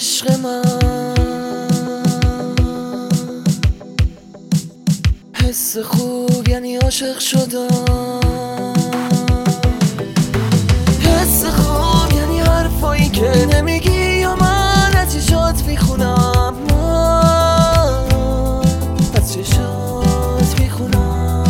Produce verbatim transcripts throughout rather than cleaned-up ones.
عشق من، حس خوب یعنی عاشق شدم، حس خوب یعنی حرفایی که نمیگی یا من از چشات میخونم، من از چشات میخونم.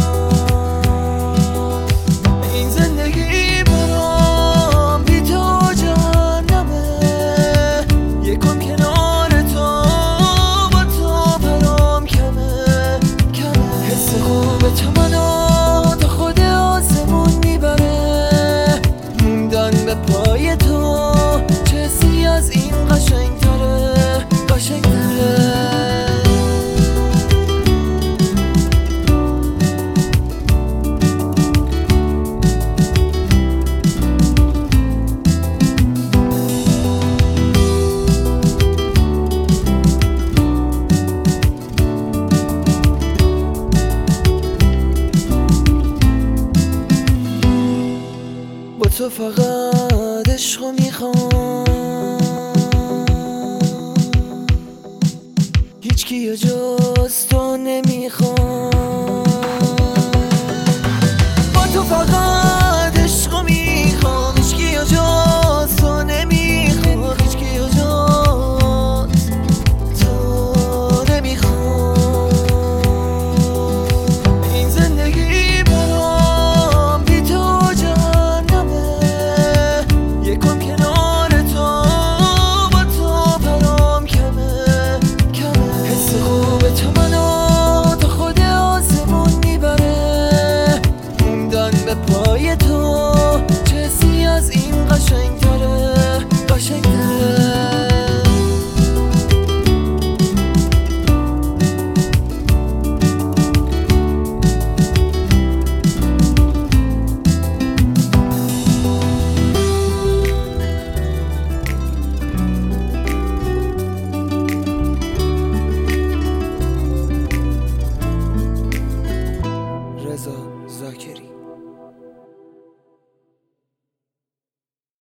این زندگی برام بی تو جهنمه، یکم کنار تو با تو برام کمه کمه. حس خوب تو منو تا خود آسمون میبره، موندن به پای تو چه حسی از این قشنگتره قشنگتره. با تو فقط عشقو میخوام، هیچ کی جز تو نمیخوام.